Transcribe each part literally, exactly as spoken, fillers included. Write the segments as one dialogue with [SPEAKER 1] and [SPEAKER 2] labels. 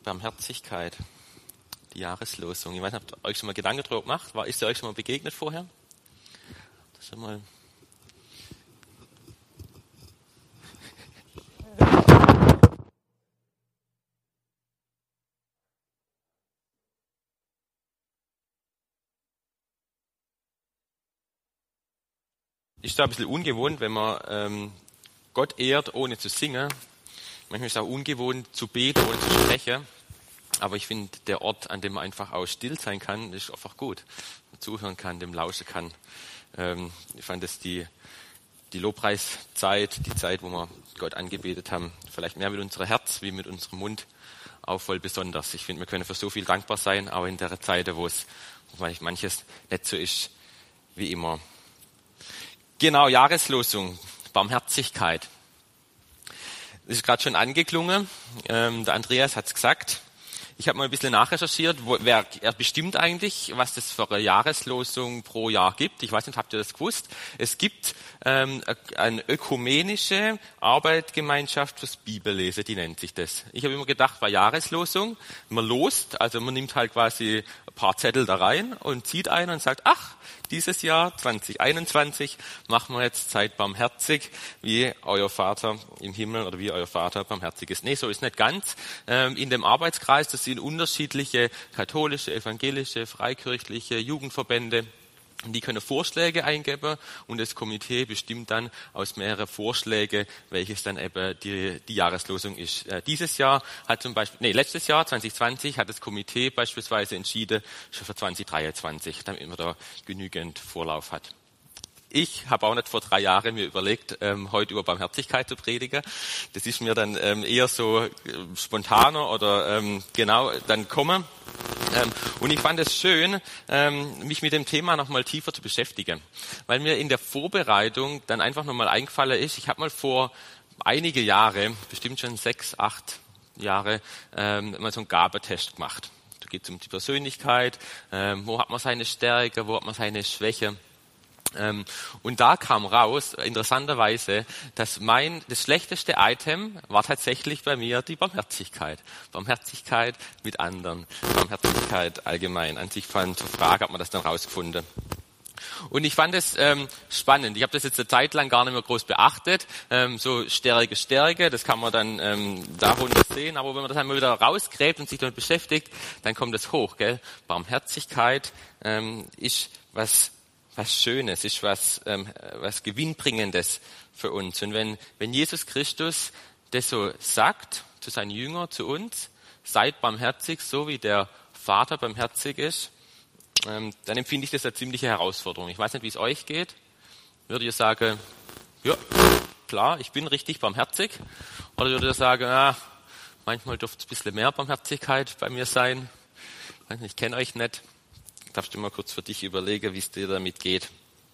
[SPEAKER 1] Barmherzigkeit, die Jahreslosung. Ich weiß nicht, habt ihr euch schon mal Gedanken darüber gemacht? War, ist ihr euch schon mal begegnet vorher? Das schon mal. Ist da ein bisschen ungewohnt, wenn man ähm, Gott ehrt, ohne zu singen. Manchmal ist es auch ungewohnt, zu beten, ohne zu sprechen. Aber ich finde, der Ort, an dem man einfach auch still sein kann, ist einfach gut. Man zuhören kann, dem lauschen kann. Ähm, ich fand das die, die Lobpreiszeit, die Zeit, wo wir Gott angebetet haben, vielleicht mehr mit unserem Herz wie mit unserem Mund, auch voll besonders. Ich finde, wir können für so viel dankbar sein, auch in der Zeit, wo es wo manches nicht so ist wie immer. Genau, Jahreslosung, Barmherzigkeit. Das ist gerade schon angeklungen. Ähm, der Andreas hat es gesagt. Ich habe mal ein bisschen nachrecherchiert, wo, wer er bestimmt eigentlich, was das für eine Jahreslosung pro Jahr gibt. Ich weiß nicht, habt ihr das gewusst? Es gibt ähm, eine ökumenische Arbeitsgemeinschaft fürs Bibellesen, die nennt sich das. Ich habe immer gedacht, bei Jahreslosung, man lost, also man nimmt halt quasi ein paar Zettel da rein und zieht einen und sagt, ach, dieses Jahr zwanzig einundzwanzig machen wir jetzt Seid barmherzig, wie euer Vater im Himmel oder wie euer Vater barmherzig ist. Nee, so ist nicht ganz. Ähm, in dem Arbeitskreis, das sind unterschiedliche katholische, evangelische, freikirchliche Jugendverbände. Die können Vorschläge eingeben und das Komitee bestimmt dann aus mehreren Vorschlägen, welches dann eben die, die Jahreslosung ist. Äh, dieses Jahr hat zum Beispiel, nee, letztes Jahr, zwanzig zwanzig, hat das Komitee beispielsweise entschieden, schon für zwanzig dreiundzwanzig, damit man da genügend Vorlauf hat. Ich habe auch nicht vor drei Jahren mir überlegt, ähm, heute über Barmherzigkeit zu predigen. Das ist mir dann ähm, eher so äh, spontaner oder ähm, genau dann kommen. Ähm, und ich fand es schön, ähm, mich mit dem Thema nochmal tiefer zu beschäftigen, weil mir in der Vorbereitung dann einfach nochmal eingefallen ist, ich habe mal vor einige Jahre, bestimmt schon sechs, acht Jahre, ähm, mal so einen Gabentest gemacht. Da geht es um die Persönlichkeit, ähm, wo hat man seine Stärke, wo hat man seine Schwäche. Ähm, und da kam raus, interessanterweise, dass mein, das schlechteste Item war tatsächlich bei mir die Barmherzigkeit. Barmherzigkeit mit anderen, Barmherzigkeit allgemein. An sich fand zur Frage, hat man das dann rausgefunden. Und ich fand es ähm, spannend. Ich habe das jetzt eine Zeit lang gar nicht mehr groß beachtet. Ähm, so Stärke, Stärke, das kann man dann ähm, darunter sehen. Aber wenn man das einmal wieder rausgräbt und sich damit beschäftigt, dann kommt das hoch. Gell? Barmherzigkeit ähm, ist was was Schönes, ist was, ähm, was Gewinnbringendes für uns. Und wenn, wenn Jesus Christus das so sagt zu seinen Jüngern, zu uns, seid barmherzig, so wie der Vater barmherzig ist, ähm, dann empfinde ich das als ziemliche Herausforderung. Ich weiß nicht, wie es euch geht. Würdet ihr sagen, ja, klar, ich bin richtig barmherzig? Oder würdet ihr sagen, ah, manchmal dürfte es ein bisschen mehr Barmherzigkeit bei mir sein? Ich weiß nicht, ich kenne euch nicht. Darfst du mal kurz für dich überlegen, wie es dir damit geht.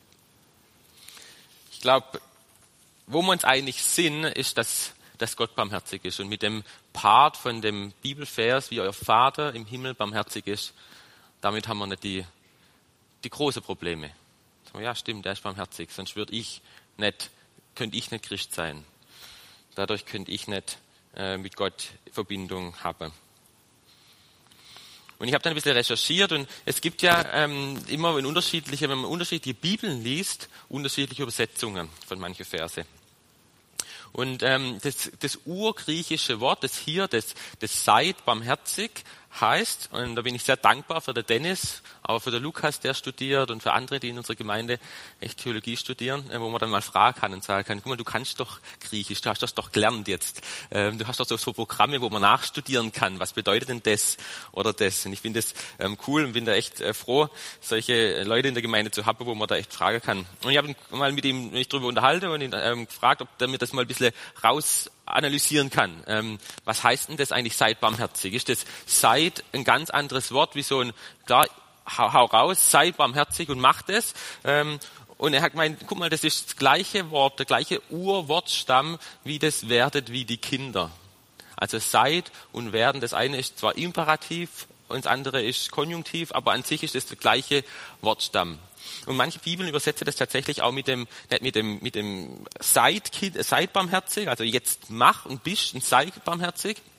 [SPEAKER 1] Ich glaube, wo wir uns einig sind, ist, dass, dass Gott barmherzig ist. Und mit dem Part von dem Bibelvers, wie euer Vater im Himmel barmherzig ist, damit haben wir nicht die, die großen Probleme. Ja, stimmt, der ist barmherzig, sonst würde ich nicht, könnte ich nicht Christ sein. Dadurch könnte ich nicht äh, mit Gott Verbindung haben. Und ich habe dann ein bisschen recherchiert und es gibt ja ähm, immer in unterschiedliche, wenn man unterschiedliche Bibeln liest, unterschiedliche Übersetzungen von manchen Verse. Und ähm, das, das urgriechische Wort, das hier, das, das seid barmherzig, heißt, und da bin ich sehr dankbar für den Dennis, aber für den Lukas, der studiert, und für andere, die in unserer Gemeinde echt Theologie studieren, wo man dann mal fragen kann und sagen kann, guck mal, du kannst doch Griechisch, du hast das doch gelernt jetzt, ähm, du hast doch so, so Programme, wo man nachstudieren kann, was bedeutet denn das oder das? Und ich finde das ähm, cool und bin da echt äh, froh, solche Leute in der Gemeinde zu haben, wo man da echt fragen kann. Und ich habe mal mit ihm mich darüber unterhalten und ihn ähm, gefragt, ob der mir das mal ein bisschen raus analysieren kann. Ähm, was heißt denn das eigentlich, seid barmherzig? Ist das seid ein ganz anderes Wort, wie so ein, klar, hau, hau raus, seid barmherzig und macht es. Ähm, und er hat gemeint, guck mal, das ist das gleiche Wort, der gleiche Urwortstamm, wie das werdet wie die Kinder. Also seid und werden, das eine ist zwar Imperativ und das andere ist Konjunktiv, aber an sich ist das der gleiche Wortstamm. Und manche Bibeln übersetzen das tatsächlich auch mit dem, nicht mit dem, mit dem seid, seid barmherzig, also jetzt mach und bist und sei barmherzig,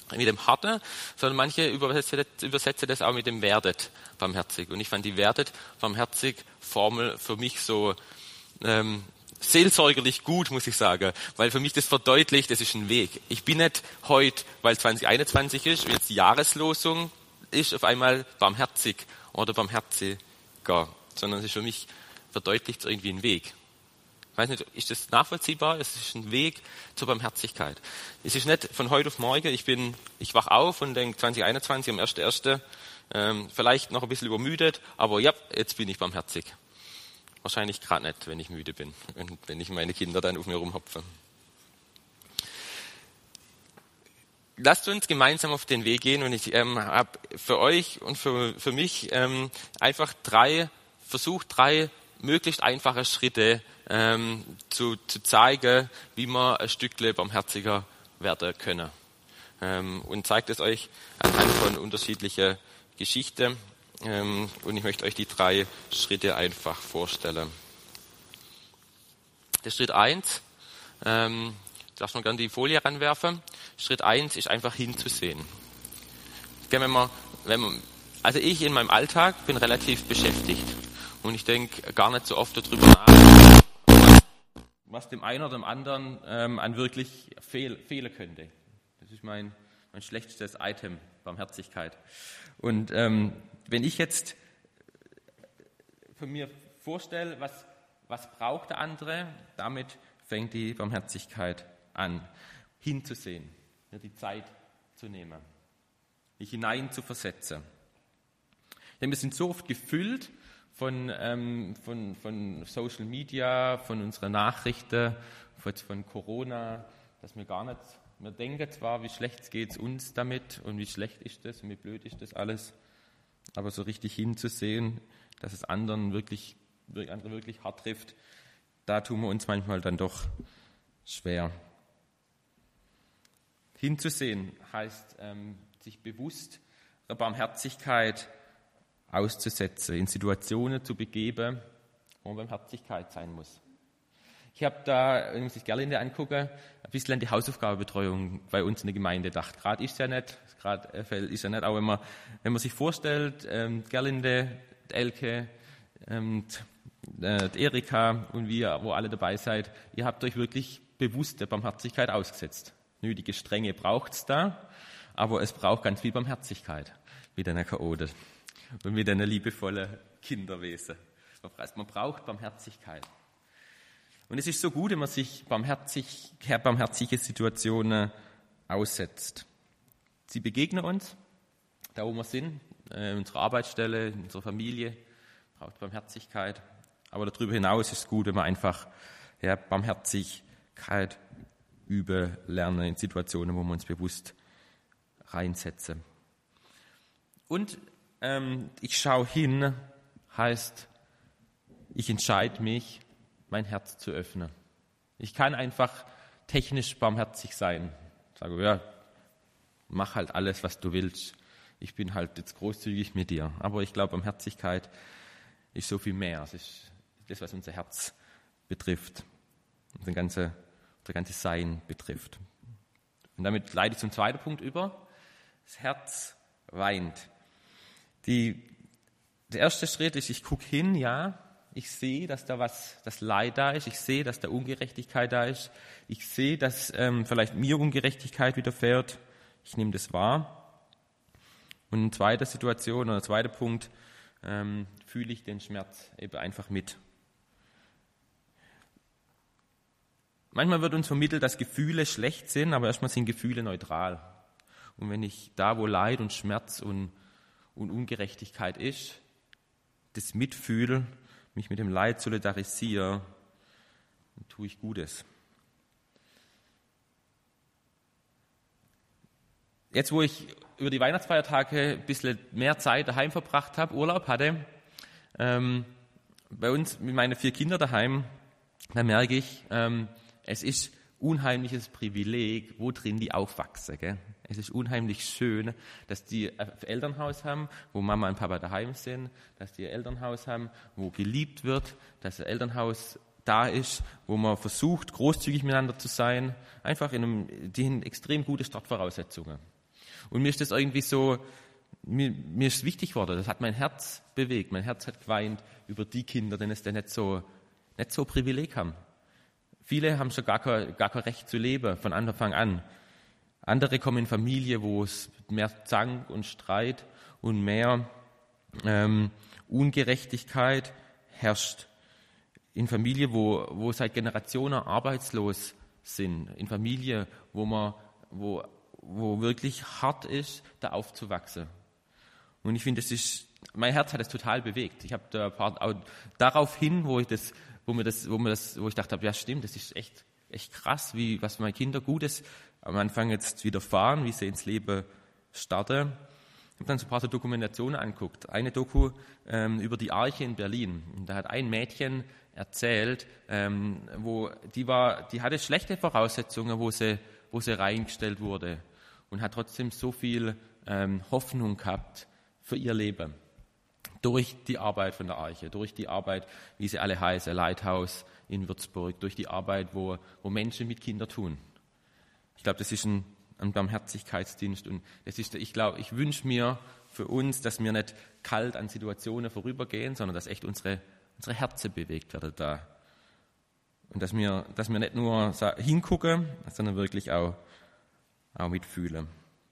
[SPEAKER 1] mit dem Harten, sondern manche übersetzen, übersetzen das auch mit dem werdet barmherzig. Und ich fand die werdet barmherzig Formel für mich so ähm, seelsorgerlich gut, muss ich sagen, weil für mich das verdeutlicht, das ist ein Weg. Ich bin nicht heute, weil zwanzig einundzwanzig ist, wie jetzt die Jahreslosung ist, auf einmal barmherzig oder barmherziger, sondern es ist für mich verdeutlicht irgendwie ein Weg. Ich weiß nicht, ist das nachvollziehbar? Es ist ein Weg zur Barmherzigkeit. Es ist nicht von heute auf morgen, ich bin, ich wach auf und denke zwanzig einundzwanzig am ersten ersten Ähm, vielleicht noch ein bisschen übermüdet, aber ja, jetzt bin ich barmherzig. Wahrscheinlich gerade nicht, wenn ich müde bin und wenn ich meine Kinder dann auf mir rumhopfe. Lasst uns gemeinsam auf den Weg gehen und ich ähm, habe für euch und für, für mich ähm, einfach drei, versucht drei möglichst einfache Schritte ähm, zu, zu zeigen, wie wir ein Stückle barmherziger werden können. Ähm, und zeigt es euch anhand von unterschiedlichen Geschichten. Ähm, und ich möchte euch die drei Schritte einfach vorstellen. Der Schritt eins, ähm, darf man gerne die Folie ranwerfen. Schritt eins ist einfach hinzusehen. Wenn man, wenn man, also ich in meinem Alltag bin relativ beschäftigt und ich denke gar nicht so oft darüber nach, was dem einen oder dem anderen ähm, an wirklich fehl, fehlen könnte. Das ist mein, mein schlechtestes Item, Barmherzigkeit. Und ähm, wenn ich jetzt von mir vorstelle, was, was braucht der andere, damit fängt die Barmherzigkeit an, hinzusehen, mir die Zeit zu nehmen, mich hinein zu versetzen. Denn wir sind so oft gefüllt von, ähm, von, von Social Media, von unseren Nachrichten, von, von Corona, dass wir gar nicht, wir denken zwar, wie schlecht geht es uns damit und wie schlecht ist das und wie blöd ist das alles, aber so richtig hinzusehen, dass es anderen wirklich, andere wirklich hart trifft, da tun wir uns manchmal dann doch schwer. Hinzusehen heißt, ähm, sich bewusst der Barmherzigkeit auszusetzen, in Situationen zu begeben, wo Barmherzigkeit sein muss. Ich habe da, wenn ich sich Gerlinde angucke, ein bisschen an die Hausaufgabenbetreuung bei uns in der Gemeinde gedacht. Gerade ist ja nicht, gerade ist ja nicht, auch wenn man, wenn man sich vorstellt, ähm, Gerlinde, die Elke, ähm, die Erika und wir, wo alle dabei seid, ihr habt euch wirklich bewusst der Barmherzigkeit ausgesetzt. Nötige Strenge braucht es da, aber es braucht ganz viel Barmherzigkeit mit einer Chaote und mit einer liebevollen Kinderwesen. Man braucht Barmherzigkeit. Und es ist so gut, wenn man sich barmherzig, barmherzige Situationen aussetzt. Sie begegnen uns, da wo wir sind, in unserer Arbeitsstelle, in unserer Familie, braucht Barmherzigkeit. Aber darüber hinaus ist es gut, wenn man einfach ja, Barmherzigkeit üben lernen in Situationen, wo wir uns bewusst reinsetzen. Und ähm, ich schaue hin, heißt, ich entscheide mich, mein Herz zu öffnen. Ich kann einfach technisch barmherzig sein. Ich sage, ja, mach halt alles, was du willst. Ich bin halt jetzt großzügig mit dir. Aber ich glaube, Barmherzigkeit ist so viel mehr. Es ist das, was unser Herz betrifft, unser ganze, unser ganzes Sein betrifft. Und damit leite ich zum zweiten Punkt über. Das Herz weint. Die, der erste Schritt ist, ich gucke hin, ja, ich sehe, dass da was, das Leid da ist. Ich sehe, dass da Ungerechtigkeit da ist. Ich sehe, dass ähm, vielleicht mir Ungerechtigkeit widerfährt. Ich nehme das wahr. Und in zweiter Situation oder zweiter Punkt ähm, fühle ich den Schmerz eben einfach mit. Manchmal wird uns vermittelt, dass Gefühle schlecht sind, aber erstmal sind Gefühle neutral. Und wenn ich da, wo Leid und Schmerz und, und Ungerechtigkeit ist, das mitfühle, mich mit dem Leid solidarisiere, dann tue ich Gutes. Jetzt, wo ich über die Weihnachtsfeiertage ein bisschen mehr Zeit daheim verbracht habe, Urlaub hatte, ähm, bei uns mit meinen vier Kindern daheim, da merke ich, ähm, es ist unheimliches Privileg, wo drin die aufwachsen. Gell? Es ist unheimlich schön, dass die ein Elternhaus haben, wo Mama und Papa daheim sind, dass die ein Elternhaus haben, wo geliebt wird, dass ein Elternhaus da ist, wo man versucht, großzügig miteinander zu sein, einfach in einem, die haben extrem gute Startvoraussetzungen.
[SPEAKER 2] Und mir ist das irgendwie so, mir, mir ist wichtig geworden, das hat mein Herz bewegt. Mein Herz hat geweint über die Kinder, denen es dann nicht so, nicht so Privileg haben. Viele haben schon gar kein, gar kein Recht zu leben, von Anfang an. Andere kommen in Familien, wo es mehr Zank und Streit und mehr ähm, Ungerechtigkeit herrscht. In Familien, wo, wo seit Generationen arbeitslos sind. In Familien, wo man, wo, wo wirklich hart ist, da aufzuwachsen. Und ich finde, das ist, mein Herz hat es total bewegt. Ich habe da ein paar, auch darauf hin, wo ich das, wo mir das, wo mir das, wo ich dachte, ja stimmt, das ist echt, echt krass, wie, was meine Kinder Gutes am Anfang jetzt widerfahren, wie sie ins Leben starten. Ich habe dann so ein paar so Dokumentationen angeguckt. Eine Doku ähm, über die Arche in Berlin. Und da hat ein Mädchen erzählt, ähm, wo die war, die hatte schlechte Voraussetzungen, wo sie, wo sie reingestellt wurde und hat trotzdem so viel ähm, Hoffnung gehabt für ihr Leben. Durch die Arbeit von der Arche, durch die Arbeit, wie sie alle heißen, Lighthouse in Würzburg, durch die Arbeit, wo, wo Menschen mit Kindern tun. Ich glaube, das ist ein, ein Barmherzigkeitsdienst und das ist, ich glaube, ich wünsche mir für uns, dass wir nicht kalt an Situationen vorübergehen, sondern dass echt unsere, unsere Herzen bewegt werden da. Und dass wir, dass wir nicht nur hingucken, sondern wirklich auch, auch mitfühlen.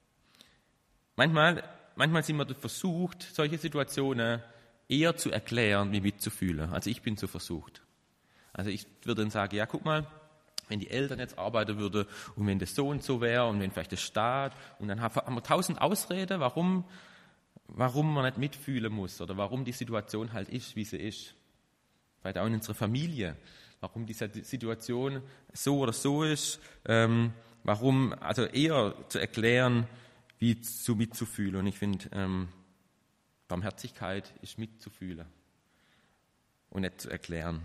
[SPEAKER 2] Manchmal Manchmal sind wir versucht, solche Situationen eher zu erklären, wie mitzufühlen. Also ich bin so versucht. Also ich würde dann sagen, ja, guck mal, wenn die Eltern jetzt arbeiten würden und wenn das so und so wäre und wenn vielleicht der Staat und dann haben wir tausend Ausreden, warum, warum man nicht mitfühlen muss oder warum die Situation halt ist, wie sie ist. Vielleicht auch in unserer Familie, warum diese Situation so oder so ist, ähm, warum, also eher zu erklären, wie zu mitzufühlen. Und ich finde, ähm, Barmherzigkeit ist mitzufühlen und nicht zu erklären.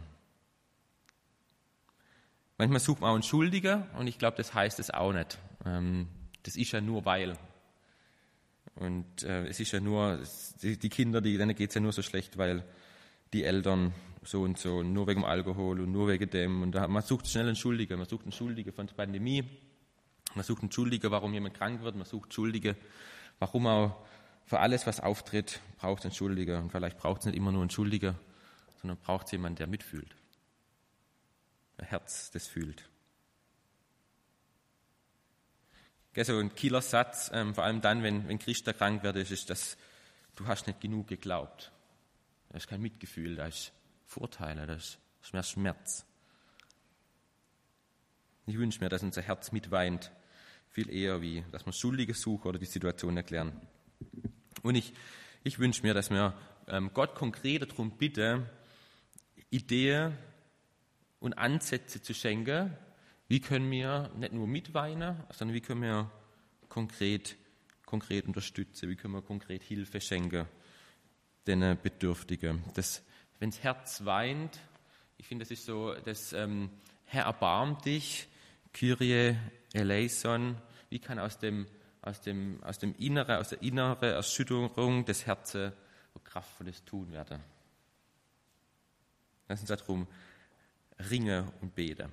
[SPEAKER 2] Manchmal sucht man auch einen Schuldigen und ich glaube, das heißt es auch nicht. Ähm, das ist ja nur weil. Und äh, es ist ja nur, die, die Kinder, die, denen geht es ja nur so schlecht, weil die Eltern so und so, und nur wegen dem Alkohol und nur wegen dem. Und da, man sucht schnell einen Schuldigen. Man sucht einen Schuldigen von der Pandemie. Man sucht einen Schuldigen, warum jemand krank wird. Man sucht Schuldige, warum auch für alles, was auftritt, braucht es einen Schuldigen. Und vielleicht braucht es nicht immer nur einen Schuldigen, sondern braucht es jemanden, der mitfühlt. Ein Herz, das fühlt. So ein Killersatz, ähm, vor allem dann, wenn, wenn Christen krank wird, ist, ist, dass du hast nicht genug geglaubt. Da ist kein Mitgefühl, da ist Vorteile, da ist mehr Schmerz. Ich wünsche mir, dass unser Herz mitweint, viel eher wie, dass wir Schuldige suchen oder die Situation erklären. Und ich, ich wünsche mir, dass wir ähm, Gott konkret darum bitten, Ideen und Ansätze zu schenken, wie können wir nicht nur mitweinen, sondern wie können wir konkret, konkret unterstützen, wie können wir konkret Hilfe schenken den Bedürftigen. Das, wenn das Herz weint, ich finde, das ist so, das ähm, Herr, erbarm dich, Kyrie eleison, wie kann aus dem, aus dem, aus dem Inneren, aus der inneren Erschütterung des Herzens kraftvolles Tun werden. Lass uns darum ringen und beten.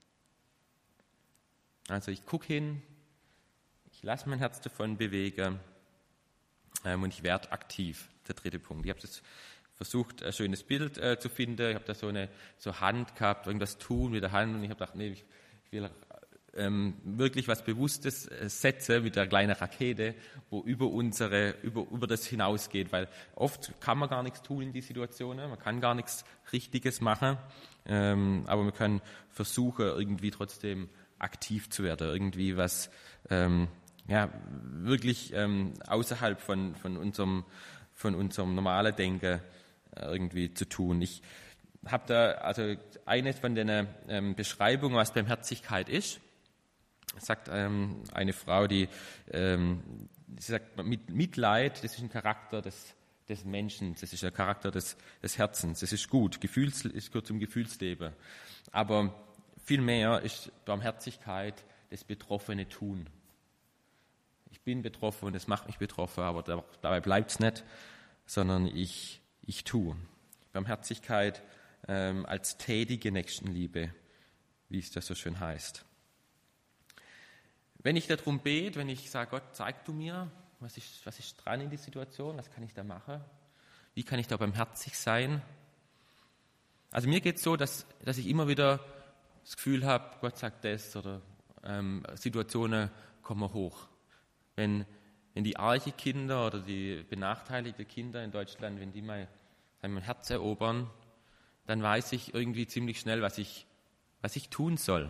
[SPEAKER 2] Also ich gucke hin, ich lasse mein Herz davon bewegen ähm, und ich werde aktiv. Der dritte Punkt. Ich habe das versucht, ein schönes Bild äh, zu finden. Ich habe da so eine so Hand gehabt, irgendwas tun mit der Hand und ich habe gedacht, nee, ich, ich will ähm, wirklich was Bewusstes äh, setzen mit der kleinen Rakete, wo über unsere, über, über das hinausgeht, weil oft kann man gar nichts tun in die Situationen, man kann gar nichts Richtiges machen, ähm, aber man kann versuchen, irgendwie trotzdem aktiv zu werden, irgendwie was ähm, ja, wirklich ähm, außerhalb von, von, unserem, von unserem normalen Denken äh, irgendwie zu tun. Ich habe da also eine von den ähm, Beschreibungen, was Barmherzigkeit ist, sagt ähm, eine Frau, die, ähm, die sagt, mit, Mitleid, das ist ein Charakter des, des Menschen, das ist ein Charakter des, des Herzens, das ist gut, Gefühls, es gehört zum Gefühlsleben. Aber vielmehr ist Barmherzigkeit das betroffene Tun. Ich bin betroffen und es macht mich betroffen, aber da, dabei bleibt es nicht, sondern ich, ich tue. Barmherzigkeit ähm, als tätige Nächstenliebe, wie es das so schön heißt. wenn ich darum bete, wenn ich sage, Gott, zeig du mir, was ist, was ist dran in die Situation, was kann ich da machen, wie kann ich da barmherzig sein? Also mir geht es so, dass, dass ich immer wieder das Gefühl habe, Gott sagt das oder ähm, Situationen kommen hoch. Wenn, wenn die armen Kinder oder die benachteiligten Kinder in Deutschland, wenn die mal mein Herz erobern, dann weiß ich irgendwie ziemlich schnell, was ich, was ich tun soll.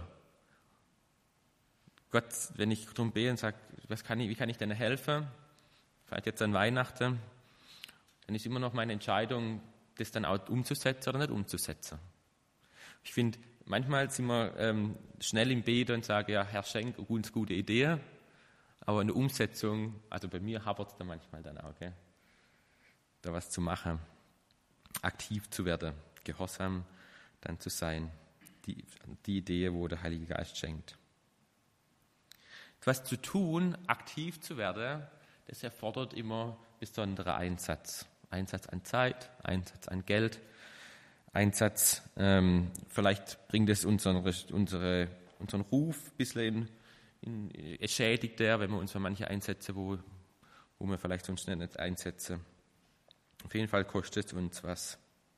[SPEAKER 2] Gott, wenn ich darum bete und sage, was kann ich, wie kann ich denn helfen, vielleicht jetzt an Weihnachten, dann ist immer noch meine Entscheidung, das dann auch umzusetzen oder nicht umzusetzen. Ich finde, manchmal sind wir ähm, schnell im Beten und sagen, ja, Herr, schenk uns gute Ideen, aber in der Umsetzung, also bei mir hapert es da manchmal dann auch, gell? Da was zu machen, aktiv zu werden, gehorsam dann zu sein, die, die Idee, wo der Heilige Geist schenkt. Was zu tun, aktiv zu werden, das erfordert immer besonderen Einsatz. Einsatz an Zeit, Einsatz an Geld, Einsatz, ähm, vielleicht bringt es unseren, unsere, unseren Ruf ein bisschen in, in, schädigt der, wenn wir uns für manche einsetzen, wo, wo wir vielleicht sonst nicht einsetzen. Auf jeden Fall kostet es uns was.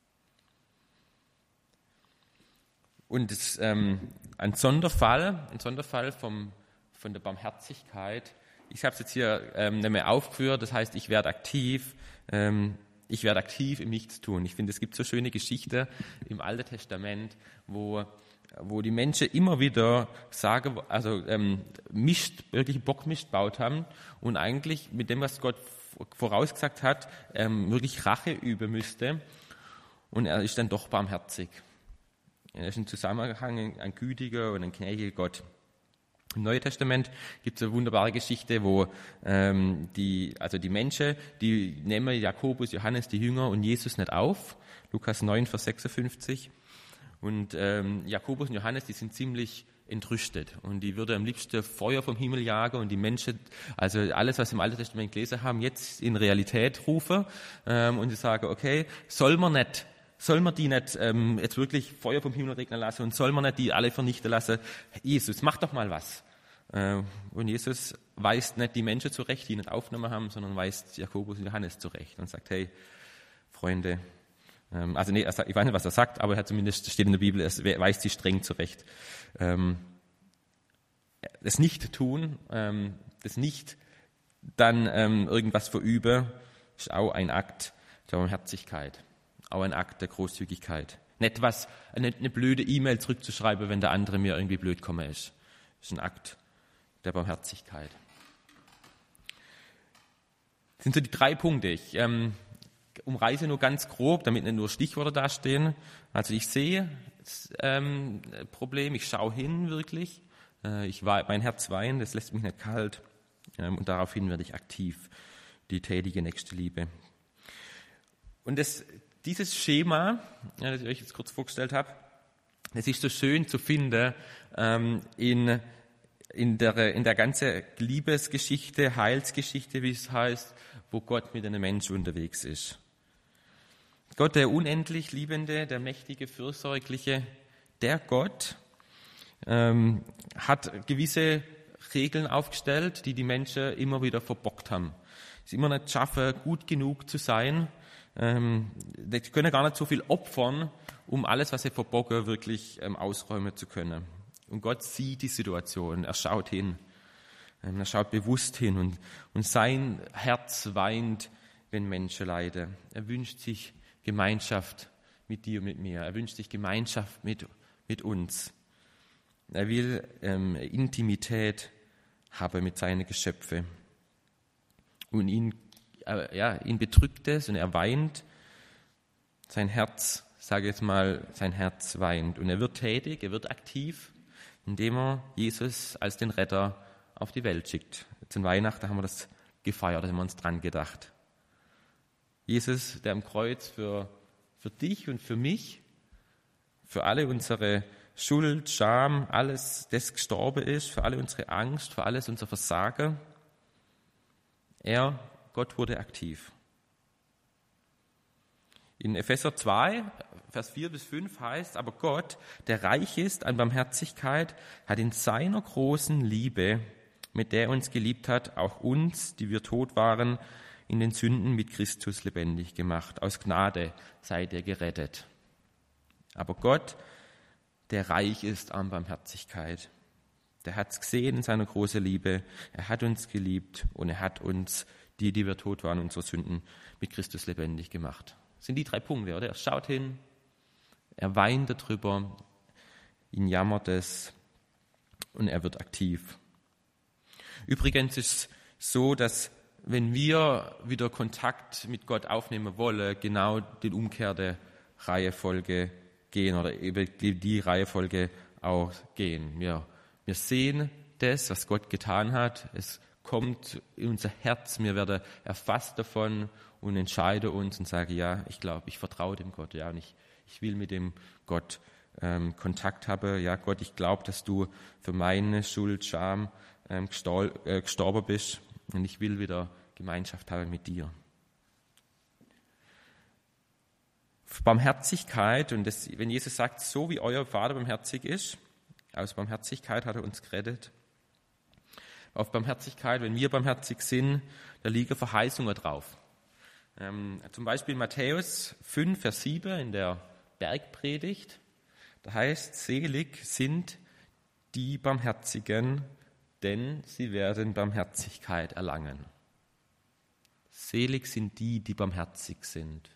[SPEAKER 2] Und das, ähm, ein Sonderfall, ein Sonderfall vom, von der Barmherzigkeit, ich habe es jetzt hier ähm, nicht mehr aufgeführt, das heißt, ich werde aktiv, ähm, ich werde aktiv im Nichtstun. Ich finde, es gibt so schöne Geschichten im Alten Testament, wo, wo die Menschen immer wieder sagen, also ähm, Mist, wirklich Bockmist gebaut haben und eigentlich mit dem, was Gott vorausgesagt hat, ähm, wirklich Rache üben müsste. Und er ist dann doch barmherzig. Er ist im Zusammenhang ein gütiger und ein gnädiger Gott. Im Neuen Testament gibt es eine wunderbare Geschichte, wo ähm, die, also die Menschen, die nehmen Jakobus, Johannes, die Jünger und Jesus nicht auf. Lukas neun, Vers sechsundfünfzig. Und ähm, Jakobus und Johannes, die sind ziemlich entrüstet und die würde am liebsten Feuer vom Himmel jagen und die Menschen, also alles, was sie im Alten Testament gelesen haben, jetzt in Realität rufen ähm, und sie sagen, okay, soll man nicht Soll man die nicht ähm, jetzt wirklich Feuer vom Himmel regnen lassen und soll man nicht die alle vernichten lassen? Jesus, mach doch mal was. Äh, und Jesus weist nicht die Menschen zurecht, die ihn nicht aufgenommen haben, sondern weist Jakobus und Johannes zurecht und sagt, hey, Freunde, ähm, also nee, er sagt, ich weiß nicht, was er sagt, aber er hat zumindest, steht in der Bibel, er weist sie streng zurecht. Ähm, das Nicht-Tun, ähm, das Nicht dann ähm, irgendwas verüben, ist auch ein Akt der Barmherzigkeit. Auch ein Akt der Großzügigkeit. Nicht was, eine, eine blöde E-Mail zurückzuschreiben, wenn der andere mir irgendwie blöd komme ist. Das ist ein Akt der Barmherzigkeit. Das sind so die drei Punkte. Ich ähm, umreiße nur ganz grob, damit nicht nur Stichworte dastehen. Also ich sehe das ähm, Problem, ich schaue hin wirklich. Äh, ich, mein Herz weint, das lässt mich nicht kalt. Ähm, und daraufhin werde ich aktiv, die tätige Nächstenliebe. Und das Dieses Schema, ja, das ich euch jetzt kurz vorgestellt habe, das ist so schön zu finden ähm, in, in, der, in der ganzen Liebesgeschichte, Heilsgeschichte, wie es heißt, wo Gott mit einem Menschen unterwegs ist. Gott, der unendlich Liebende, der mächtige, fürsorgliche, der Gott ähm, hat gewisse Regeln aufgestellt, die die Menschen immer wieder verbockt haben. Es ist immer nicht schaffen, gut genug zu sein. Ähm, die können gar nicht so viel opfern, um alles, was sie verbocken, wirklich ähm, ausräumen zu können. Und Gott sieht die Situation, er schaut hin, ähm, er schaut bewusst hin und, und sein Herz weint, wenn Menschen leiden. Er wünscht sich Gemeinschaft mit dir und mit mir, er wünscht sich Gemeinschaft mit, mit uns. Er will ähm, Intimität haben mit seinen Geschöpfen und ihn Ja, ihn bedrückt es und er weint. Sein Herz, sage ich jetzt mal, sein Herz weint. Und er wird tätig, er wird aktiv, indem er Jesus als den Retter auf die Welt schickt. Zu Weihnachten haben wir das gefeiert, da haben wir uns dran gedacht. Jesus, der am Kreuz für, für dich und für mich, für alle unsere Schuld, Scham, alles das gestorben ist, für alle unsere Angst, für alles unser Versagen. Er Gott wurde aktiv. In Epheser zwei, Vers vier bis fünf heißt, aber Gott, der reich ist an Barmherzigkeit, hat in seiner großen Liebe mit der er uns geliebt hat, auch uns, die wir tot waren, in den Sünden mit Christus lebendig gemacht. Aus Gnade seid ihr gerettet. Aber Gott, der reich ist an Barmherzigkeit, der hat es gesehen in seiner großen Liebe, er hat uns geliebt und er hat uns, die, die wir tot waren, unsere Sünden mit Christus lebendig gemacht. Das sind die drei Punkte, oder? Er schaut hin, er weint darüber, ihn jammert es und er wird aktiv. Übrigens ist es so, dass wenn wir wieder Kontakt mit Gott aufnehmen wollen, genau die umgekehrte Reihenfolge gehen oder eben die, die Reihenfolge auch gehen. Wir, wir sehen das, was Gott getan hat. Es kommt in unser Herz, wir werden erfasst davon und entscheiden uns und sagen, ja, ich glaube, ich vertraue dem Gott, ja, und ich, ich will mit dem Gott ähm, Kontakt haben. Ja, Gott, ich glaube, dass du für meine Schuld, Scham ähm, gestor- äh, gestorben bist und ich will wieder Gemeinschaft haben mit dir. Barmherzigkeit, und das, wenn Jesus sagt, so wie euer Vater barmherzig ist, aus Barmherzigkeit hat er uns gerettet. Auf Barmherzigkeit, wenn wir barmherzig sind, da liegen Verheißungen drauf. Ähm, zum Beispiel Matthäus fünf, Vers sieben in der Bergpredigt, da heißt, selig sind die Barmherzigen, denn sie werden Barmherzigkeit erlangen. Selig sind die, die barmherzig sind,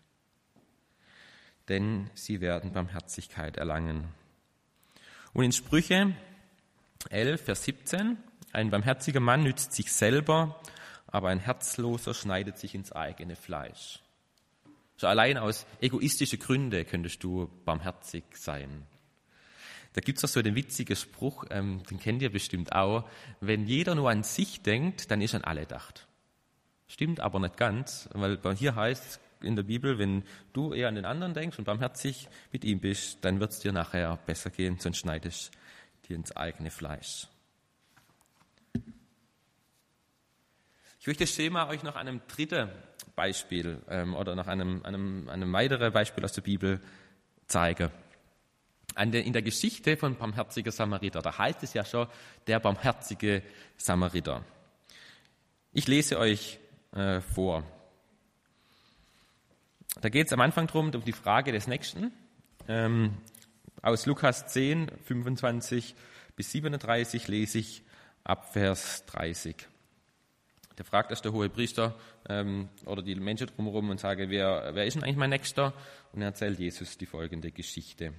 [SPEAKER 2] denn sie werden Barmherzigkeit erlangen. Und in Sprüche elf, Vers siebzehn, ein barmherziger Mann nützt sich selber, aber ein Herzloser schneidet sich ins eigene Fleisch. Schon allein aus egoistischen Gründen könntest du barmherzig sein. Da gibt es auch so den witzigen Spruch, ähm, den kennt ihr bestimmt auch, wenn jeder nur an sich denkt, dann ist an alle gedacht. Stimmt aber nicht ganz, weil hier heißt es in der Bibel, wenn du eher an den anderen denkst und barmherzig mit ihm bist, dann wird es dir nachher besser gehen, sonst schneidest du dir ins eigene Fleisch. Ich möchte das Schema euch noch an einem dritten Beispiel ähm, oder noch einem, einem, einem weiteren Beispiel aus der Bibel zeigen. An der, in der Geschichte von barmherziger Samariter, da heißt es ja schon, der barmherzige Samariter. Ich lese euch äh, vor. Da geht es am Anfang drum, um die Frage des Nächsten. Ähm, aus Lukas zehn, fünfundzwanzig bis siebenunddreißig lese ich ab Vers dreißig. Da fragt erst der Hohepriester ähm, oder die Menschen drumherum und sagt, wer, wer ist denn eigentlich mein Nächster? Und er erzählt Jesus die folgende Geschichte.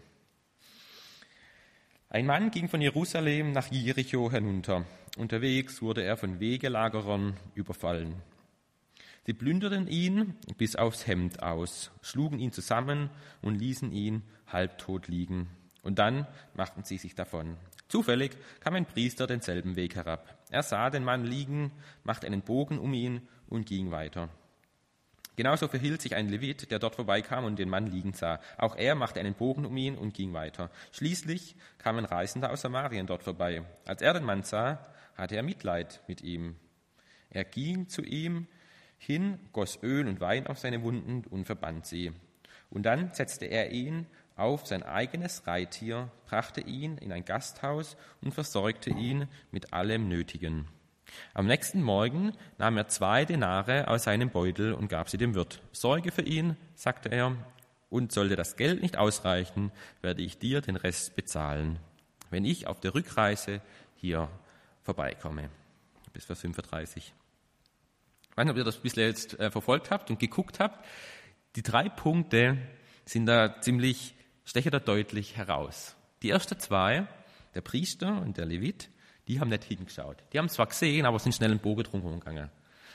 [SPEAKER 2] Ein Mann ging von Jerusalem nach Jericho hinunter. Unterwegs wurde er von Wegelagerern überfallen. Sie plünderten ihn bis aufs Hemd aus, schlugen ihn zusammen und ließen ihn halbtot liegen. Und dann machten sie sich davon. Zufällig kam ein Priester denselben Weg herab. Er sah den Mann liegen, machte einen Bogen um ihn und ging weiter. Genauso verhielt sich ein Levit, der dort vorbeikam und den Mann liegen sah. Auch er machte einen Bogen um ihn und ging weiter. Schließlich kam ein Reisender aus Samarien dort vorbei. Als er den Mann sah, hatte er Mitleid mit ihm. Er ging zu ihm hin, goss Öl und Wein auf seine Wunden und verband sie. Und dann setzte er ihn auf sein eigenes Reittier, brachte ihn in ein Gasthaus und versorgte ihn mit allem Nötigen. Am nächsten Morgen nahm er zwei Denare aus seinem Beutel und gab sie dem Wirt. Sorge für ihn, sagte er, und sollte das Geld nicht ausreichen, werde ich dir den Rest bezahlen, wenn ich auf der Rückreise hier vorbeikomme. Bis Vers fünfunddreißig. Ich weiß nicht, ob ihr das ein bisschen jetzt äh, verfolgt habt und geguckt habt. Die drei Punkte sind da ziemlich, stechen da deutlich heraus. Die ersten zwei, der Priester und der Levit, die haben nicht hingeschaut. Die haben es zwar gesehen, aber sind schnell einen Bogen drumherum gegangen.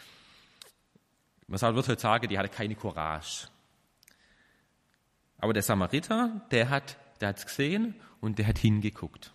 [SPEAKER 2] Man würde heute sagen, die hatte keine Courage. Aber der Samariter, der hat der hat es gesehen und der hat hingeguckt.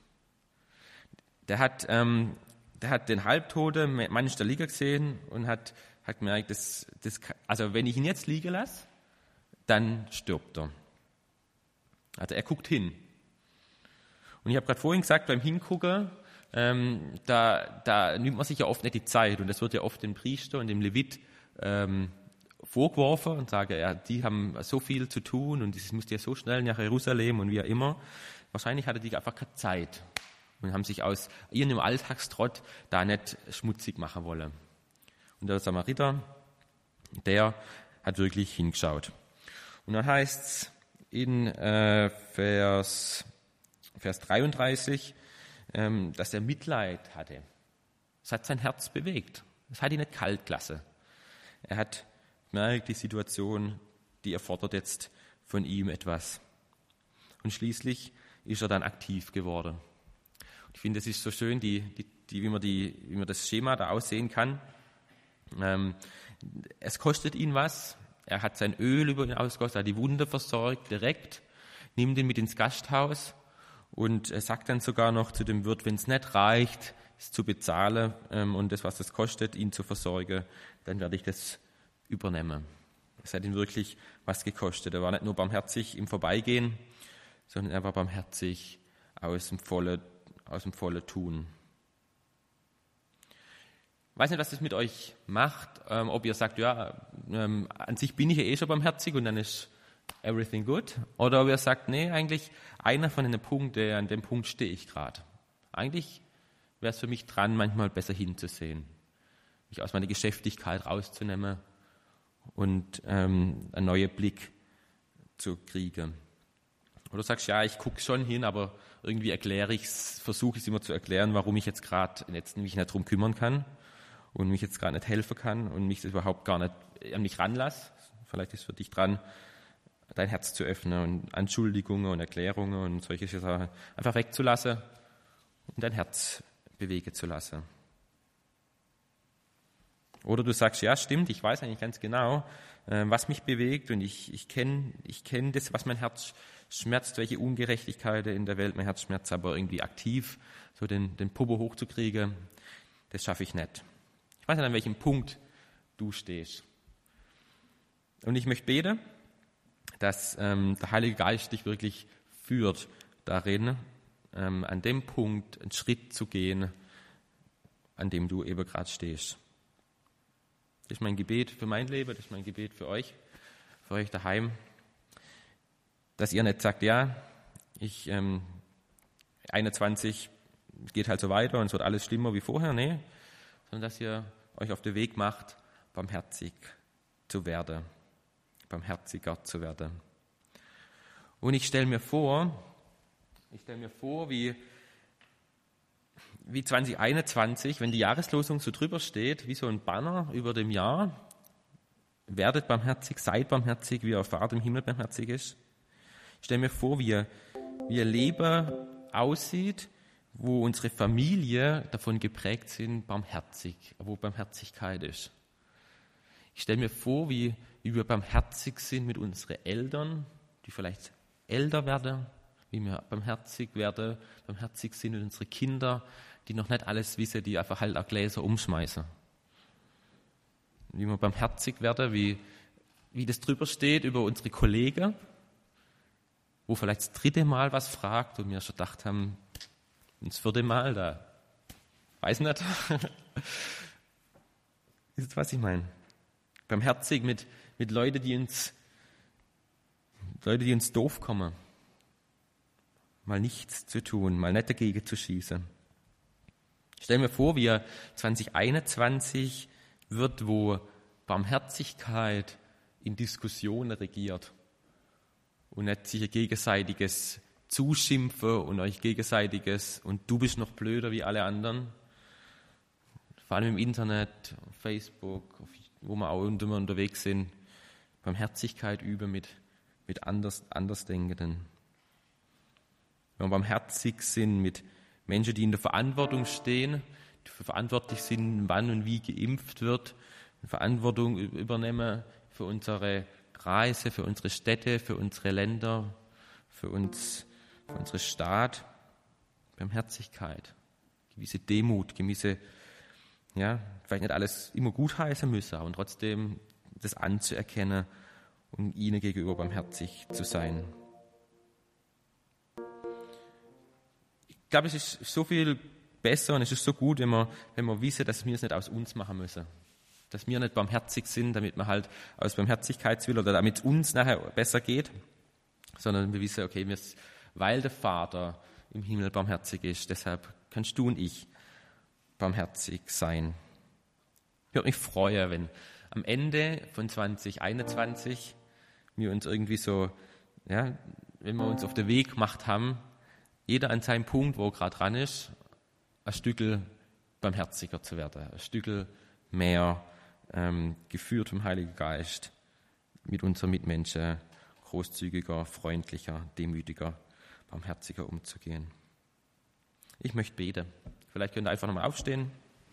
[SPEAKER 2] Der hat, ähm, der hat den halbtoten Mann da liegen gesehen und hat, hat gemerkt, das, das, also wenn ich ihn jetzt liegen lasse, dann stirbt er. Also er guckt hin. Und ich habe gerade vorhin gesagt, beim Hingucken, ähm, da, da nimmt man sich ja oft nicht die Zeit. Und das wird ja oft dem Priester und dem Levit ähm, vorgeworfen und sagen, ja, die haben so viel zu tun und es musste ja so schnell nach Jerusalem und wie auch immer. Wahrscheinlich hatte die einfach keine Zeit. und haben sich aus ihrem Alltagstrott da nicht schmutzig machen wollen. Und der Samariter, der hat wirklich hingeschaut. Und dann heißt es in äh, Vers, Vers dreiunddreißig, ähm, dass er Mitleid hatte. Es hat sein Herz bewegt. Es hat ihn nicht kalt gelassen. Er hat gemerkt, die Situation, die erfordert jetzt von ihm etwas. Und schließlich ist er dann aktiv geworden. Und ich finde, es ist so schön, die, die, die, wie, man die, wie man das Schema da aussehen kann. Ähm, es kostet ihn was. Er hat sein Öl über ihn ausgegossen, er hat die Wunde versorgt direkt, nimmt ihn mit ins Gasthaus und er sagt dann sogar noch zu dem Wirt, wenn es nicht reicht, es zu bezahlen ähm, und das, was es kostet, ihn zu versorgen, dann werde ich das übernehmen. Es hat ihn wirklich was gekostet. Er war nicht nur barmherzig im Vorbeigehen, sondern er war barmherzig aus dem vollen, aus dem vollen Tun. Ich weiß nicht, was das mit euch macht, ähm, ob ihr sagt, ja, ähm, an sich bin ich ja eh schon barmherzig und dann ist everything good. Oder ob ihr sagt, nee, eigentlich einer von den Punkten, an dem Punkt stehe ich gerade. Eigentlich wäre es für mich dran, manchmal besser hinzusehen, mich aus meiner Geschäftigkeit rauszunehmen und ähm, einen neuen Blick zu kriegen. Oder du sagst, ja, ich gucke schon hin, aber irgendwie erkläre ich es, versuche ich es immer zu erklären, warum ich jetzt gerade jetzt mich nicht darum kümmern kann und mich jetzt gerade nicht helfen kann und mich das überhaupt gar nicht an mich ranlasse. Vielleicht ist es für dich dran, dein Herz zu öffnen und Anschuldigungen und Erklärungen und solche Sachen einfach wegzulassen und dein Herz bewegen zu lassen. Oder du sagst, ja, stimmt, ich weiß eigentlich ganz genau, was mich bewegt und ich, ich kenne ich kenn das, was mein Herz schmerzt, welche Ungerechtigkeit in der Welt mein Herz schmerzt, aber irgendwie aktiv so den, den Popo hochzukriegen, das schaffe ich nicht. Ich weiß nicht, an welchem Punkt du stehst. Und ich möchte beten, dass ähm, der Heilige Geist dich wirklich führt darin, ähm, an dem Punkt einen Schritt zu gehen, an dem du eben gerade stehst. Das ist mein Gebet für mein Leben, das ist mein Gebet für euch, für euch daheim, dass ihr nicht sagt, ja, ich ähm, einundzwanzig geht halt so weiter und es wird alles schlimmer wie vorher, nee, sondern dass ihr euch auf den Weg macht, barmherzig zu werden, barmherziger zu werden. Und ich stelle mir vor, ich stelle mir vor, wie wie zwanzig einundzwanzig, wenn die Jahreslosung so drüber steht, wie so ein Banner über dem Jahr, werdet barmherzig, seid barmherzig, wie euer Vater im Himmel barmherzig ist. Ich stelle mir vor, wie, wie ein Leben aussieht, wo unsere Familie davon geprägt sind, barmherzig, wo Barmherzigkeit ist. Ich stelle mir vor, wie, wie wir barmherzig sind mit unseren Eltern, die vielleicht älter werden, wie wir barmherzig werden, barmherzig sind mit unseren Kindern, die noch nicht alles wissen, die einfach halt auch Gläser umschmeißen. Wie wir barmherzig werden, wie, wie das drüber steht über unsere Kollegen, wo vielleicht das dritte Mal was fragt und wir schon gedacht haben, das vierte Mal da, weiß nicht. Ist das, was ich meine? Barmherzig mit, mit Leuten, die uns, Leute, die uns doof kommen. Mal nichts zu tun, mal nicht dagegen zu schießen. Stell mir vor, wie zwanzig einundzwanzig wird, wo Barmherzigkeit in Diskussionen regiert und nicht sich ein gegenseitiges Zuschimpfen und euch gegenseitiges und du bist noch blöder wie alle anderen. Vor allem im Internet, auf Facebook, wo wir auch immer unterwegs sind, Barmherzigkeit üben mit, mit anders, Andersdenkenden. Wenn wir barmherzig sind mit Menschen, die in der Verantwortung stehen, die verantwortlich sind, wann und wie geimpft wird, Verantwortung übernehmen für unsere Kreise, für unsere Städte, für unsere Länder, für uns, für unseren Staat. Barmherzigkeit, gewisse Demut, gewisse, ja, vielleicht nicht alles immer gutheißen müssen, aber trotzdem das anzuerkennen und ihnen gegenüber barmherzig zu sein. Ich glaube, es ist so viel besser und es ist so gut, wenn wir, wenn wir wissen, dass wir es nicht aus uns machen müssen. Dass wir nicht barmherzig sind, damit wir halt aus Barmherzigkeitswillen oder damit es uns nachher besser geht, sondern wir wissen, okay, wir, weil der Vater im Himmel barmherzig ist. Deshalb kannst du und ich barmherzig sein. Ich würde mich freuen, wenn am Ende von zwanzig einundzwanzig wir uns irgendwie so, ja, wenn wir uns auf den Weg gemacht haben, jeder an seinem Punkt, wo er gerade dran ist, ein Stückel barmherziger zu werden, ein Stückel mehr ähm, geführt vom Heiligen Geist, mit unseren Mitmenschen großzügiger, freundlicher, demütiger, barmherziger umzugehen. Ich möchte beten. Vielleicht könnt ihr einfach nochmal aufstehen.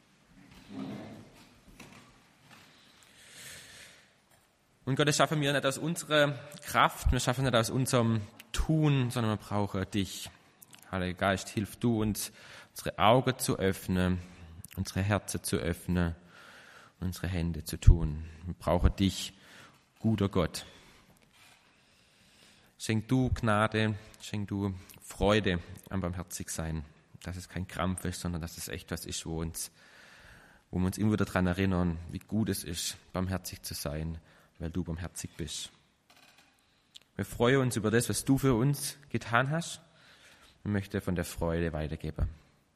[SPEAKER 2] Und Gott, das schaffen wir nicht aus unserer Kraft, wir schaffen nicht aus unserem Tun, sondern wir brauchen dich. Heiliger Geist, hilf du uns, unsere Augen zu öffnen, unsere Herzen zu öffnen, unsere Hände zu tun. Wir brauchen dich, guter Gott. Schenk du Gnade, schenk du Freude am Barmherzigsein, dass es kein Krampf ist, sondern dass es echt was ist, wo, uns, wo wir uns immer wieder daran erinnern, wie gut es ist, barmherzig zu sein, weil du barmherzig bist. Wir freuen uns über das, was du für uns getan hast und möchten von der Freude weitergeben.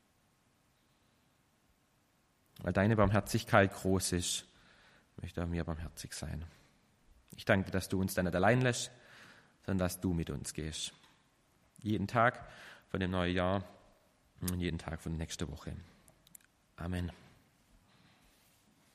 [SPEAKER 2] Weil deine Barmherzigkeit groß ist, möchte auch mir barmherzig sein. Ich danke dir, dass du uns da nicht allein lässt, sondern dass du mit uns gehst. Jeden Tag von dem neuen Jahr und jeden Tag von der nächsten Woche. Amen.